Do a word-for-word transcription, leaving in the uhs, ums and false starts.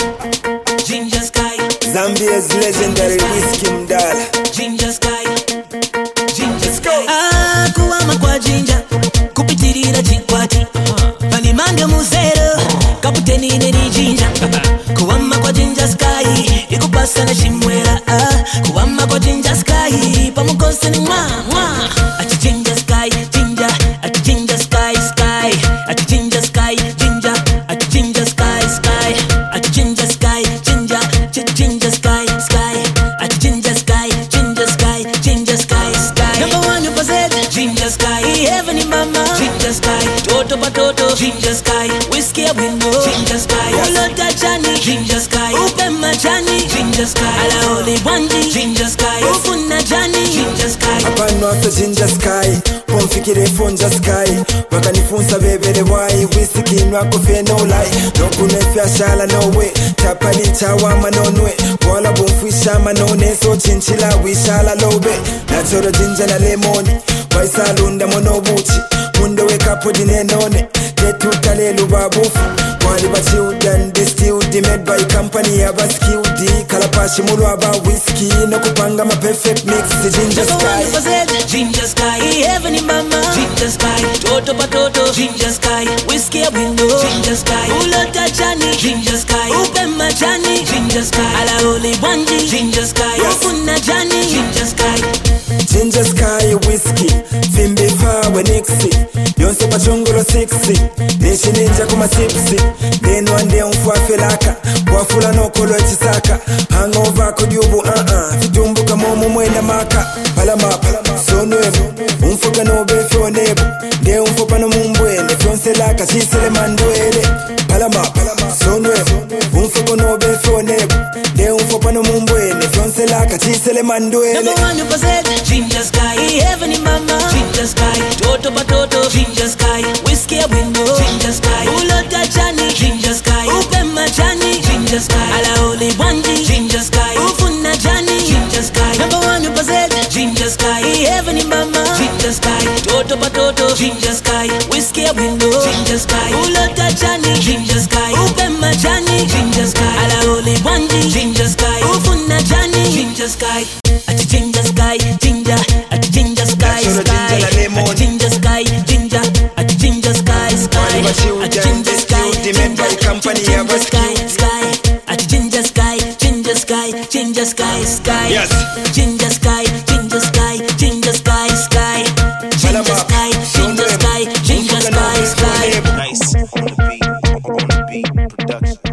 Ginger Sky, Zambia's legendary whiskey mdala. Ginger Sky, Ginger Sky. Ah, kuwama kwa Ginger, kupitirira chikwati. Pani mange muzero, kaputeni neni Ginger. Kuwama kwa Ginger Sky, ikupasa na shimwera. Ah, kuwama kwa Ginger Sky, pamukonse ni mwa mwa. Ati Ginger Sky, Ginger, ati Ginger Sky, Sky, ati Ginger Sky, Ginger, ati Ginger Sky, Sky, ati Ginger Sky, Ginger, ch- Ginger Sky, Sky, ati Ginger Sky, Ginger Sky, Ginger Sky, Sky. Number one you possess, Ginger Sky, heaven in mama, Ginger Sky, toto patoto, Ginger Sky, whiskey a window, Ginger Sky, ulota chani, Ginger Sky, upe machani, Ginger Sky, ala oli wanji, Ginger Sky, ufuna jani, Ginger Sky. Apano after Ginger Sky, pomfikire fonja Sky. Wakanifunza bebere wai, whiskey nwako fe no lie. Nokunefya shala no way, tapali chawama no nwe. Wala bumfisha manone, so chinchila wishala lobe. Natural ginger na lemoni, waisa lunda monobuchi. Munde wake up with the none, tetu tale lubabufu. Wali bachiudan, distilled, made by company aba skilled. Kalapashi mulu aba whiskey, no kupanga ma perfect mix. Ginger Sky, Ginger Sky, heaven in mama, Ginger Sky, toto patoto, Ginger Sky, whiskey a window, Ginger Sky, ulota chani, Ginger Sky, upe machani, Ginger Sky, ala oli wanji, Ginger Sky, ufuna jani, Ginger Sky. Ginger Sky whiskey, Vimbi fawe nixi. Yonse pachunguro sixi, Nishi ninja kuma tipsi. Then one day umfuafe laka, wafula no kolo chisaka. Hangover kujubu uh-uh, fitumbuka momu mwenda maka. Palama, palama, sonwemu, umfuka no befe onebu. De umfupa no mumbwene, fyonse laka, chisele mandwele. Palama, palama, sonwemu, umfuka no befe onebu. De umfupa no mumbwene, fyonse laka, chisele mandwele. Number one you possess, Ginger Sky, heaven in mama, Ginger Sky, toto patoto, Ginger Sky, whiskey a window, Ginger Sky, ulota chani, Ginger Sky, upe machani, Ginger Sky, ala oli wanji, Ginger Sky, ufuna jani, Ginger Sky. Number one you possess, Ginger Sky, heaven in mama, Ginger Sky, toto patoto, Ginger Sky, whiskey a window, Ginger Sky, ulota chani, Ginger Sky, upe machani, Ginger Sky, ala oli wanji, Ginger Sky, ufuna jani, Ginger Sky. Ati Ginger Sky, Ginger, ati Ginger Sky, Natural Sky, ginger na lemon. ati Ginger Sky, Ginger, ati Ginger Sky, Sky, ati Ginger Sky, Ginger, Ginger Sky, Sky, ati Ginger Sky, Ginger Sky, Ginger Sky, Sky, Yes. Ginger Sky, Ginger Sky, Ginger Sky, Sky, Ginger Sky, Ginger Sky, Ginger Sky, Sky. Nice on the beat, on the beat, production.